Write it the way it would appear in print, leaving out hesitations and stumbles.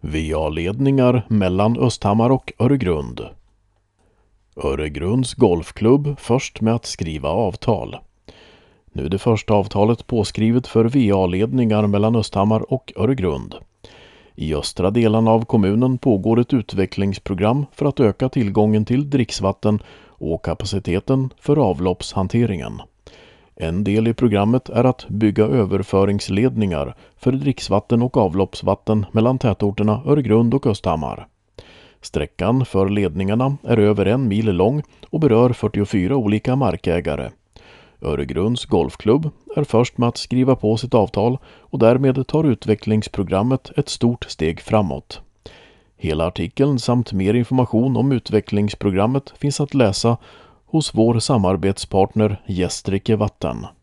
VA-ledningar mellan Östhammar och Öregrund. Öregrunds golfklubb först med att skriva avtal. Nu är det första avtalet påskrivet för VA-ledningar mellan Östhammar och Öregrund. I östra delen av kommunen pågår ett utvecklingsprogram för att öka tillgången till dricksvatten och kapaciteten för avloppshanteringen. En del i programmet är att bygga överföringsledningar för dricksvatten och avloppsvatten mellan tätorterna Öregrund och Östhammar. Sträckan för ledningarna är över 1 mil lång och berör 44 olika markägare. Öregrunds golfklubb är först med att skriva på sitt avtal och därmed tar utvecklingsprogrammet ett stort steg framåt. Hela artikeln samt mer information om utvecklingsprogrammet finns att läsa hos vår samarbetspartner Gästrike Vatten.